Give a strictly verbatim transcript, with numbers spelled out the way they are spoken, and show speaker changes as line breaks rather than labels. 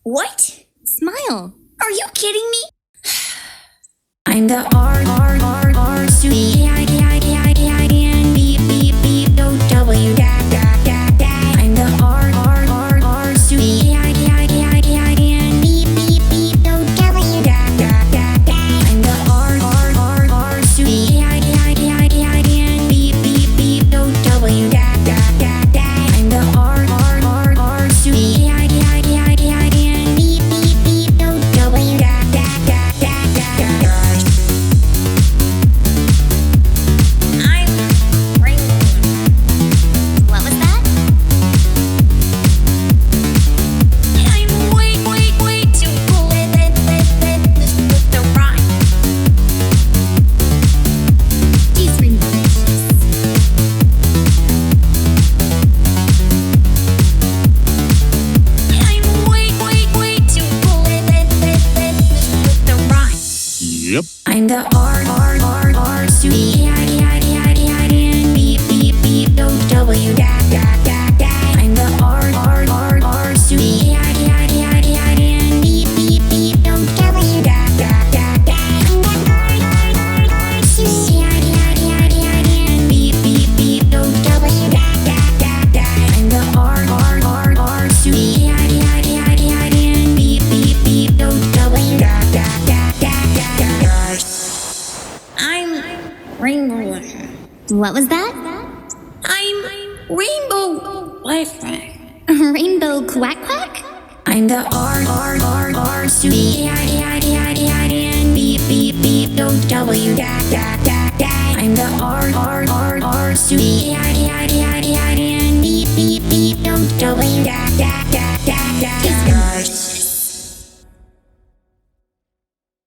What?
Smile.
Are you kidding me?
I'm the R R R R S U E I D I D I D I D N B B B O W dad dad dad dad. I'm the R R R R S U E I D I D I D I D N B B B O W dad dad dad dad. I'm the R R R R S U E I D I D I D I D N B B B O W dad dad dad dad. I'm the R R R R S U E I D I D I D I D N B B B O W dad dad dad dad dad.
What was that?
I'm way, way, way too cool with the rhyme.
He's ridiculous.
I'm way, way, way too cool with the rhyme.
Yep.
I'm the R R R R S U E I D I D I D I D N B B B O W dad dad dad dad. I'm the R R R R S U E I D I D I D I D N B B B O W dad dad dad dad. I'm the R R R R S U E I D I D I D I D N B B B O W dad dad dad dad. I'm the R R R R S U E I D I D I D I D N B B B O W dad dad dad dad dad.
I'm rainbow.
What was that?
I'm rainbow Wi-Fi.
Rainbow quack quack?
I'm the R R R R S U E I D I D I D I D N B B B O W dad dad dad dad. I'm the R R R R S U E I D I D I D I D N B B B O W dad dad dad dad dad.